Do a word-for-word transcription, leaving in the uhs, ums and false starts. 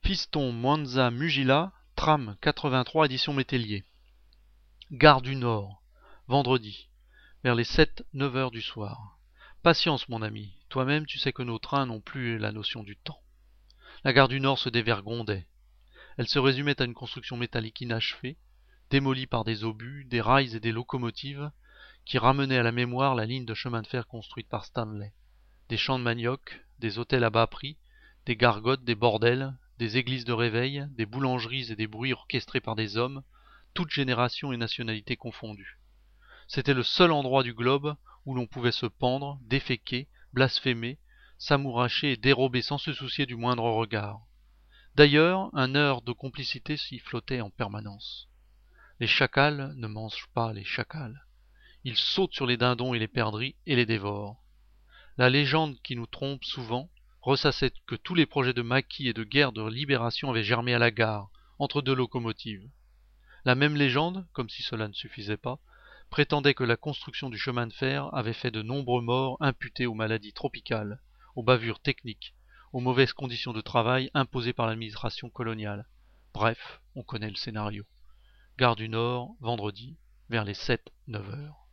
Fiston Mwanza Mugila, tram quatre-vingt-trois édition Métellier. Gare du Nord, vendredi, vers les sept neuf heures du soir. Patience mon ami, toi-même tu sais que nos trains n'ont plus la notion du temps. La gare du Nord se dévergondait. Elle se résumait à une construction métallique inachevée, démolie par des obus, des rails et des locomotives, qui ramenaient à la mémoire la ligne de chemin de fer construite par Stanley. Des champs de manioc, des hôtels à bas prix, des gargotes, des bordels, des églises de réveil, des boulangeries et des bruits orchestrés par des hommes, toutes générations et nationalités confondues. C'était le seul endroit du globe où l'on pouvait se pendre, déféquer, blasphémer, s'amouracher et dérober sans se soucier du moindre regard. D'ailleurs, un air de complicité s'y flottait en permanence. Les chacals ne mangent pas les chacals. Ils sautent sur les dindons et les perdrix et les dévorent. La légende qui nous trompe souvent ressassait que tous les projets de maquis et de guerre de libération avaient germé à la gare, entre deux locomotives. La même légende, comme si cela ne suffisait pas, prétendait que la construction du chemin de fer avait fait de nombreux morts imputés aux maladies tropicales, aux bavures techniques, aux mauvaises conditions de travail imposées par l'administration coloniale. Bref, on connaît le scénario. Gare du Nord, vendredi, vers les sept neuf heures.